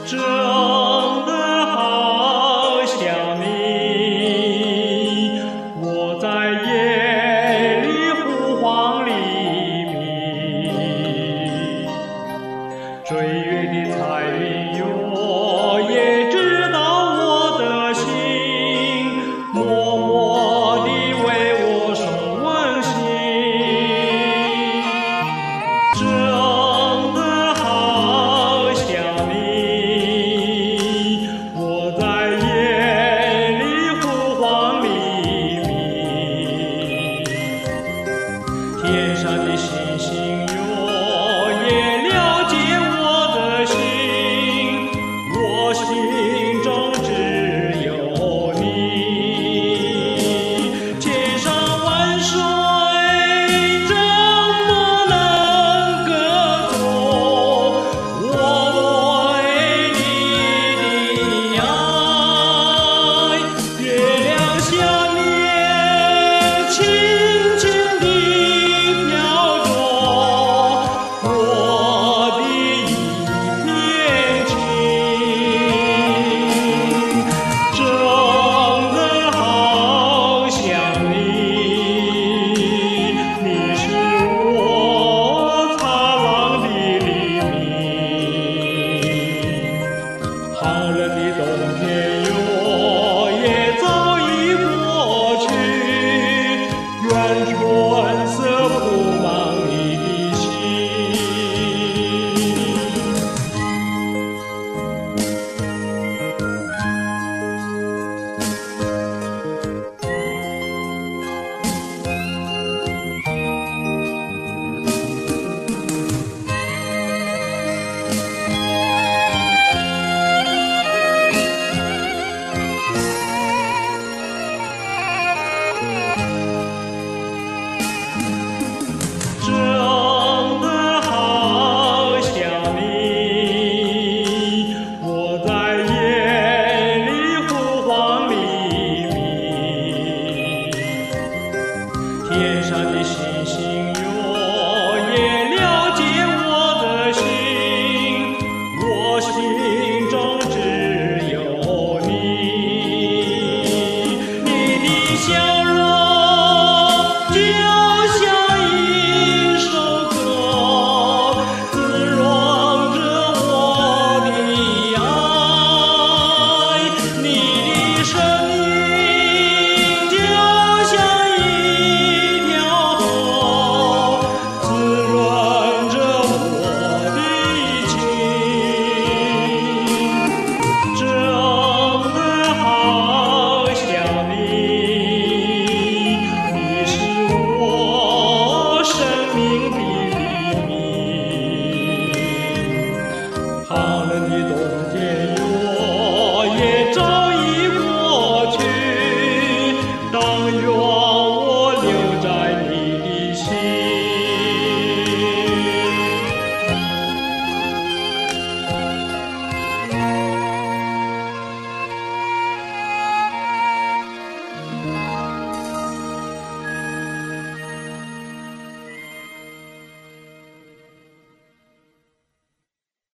真的好想你，我在夜里呼唤黎明，追月的彩云哟，也知道我的心，默默地为我送温馨。真的好想你，我在夜里呼唤黎明，天上的星星哟，也了解我的心，我心中只有你。千山万水怎么能隔阻我对你的爱？月亮下面轻轻地飘着我的一片情，真的好想你，你是我灿烂的黎明。寒冷的冬天哟，也早已过去，愿春色铺满你的心。真的好想你，我在夜里呼唤黎明，天上的星星哟，也了解我的心，我心中只有你，你的笑容就像一首歌，滋润着我的爱，你的声音就像一条河，滋润着我的情，真的好想你，你是我生命的黎明。寒冷的冬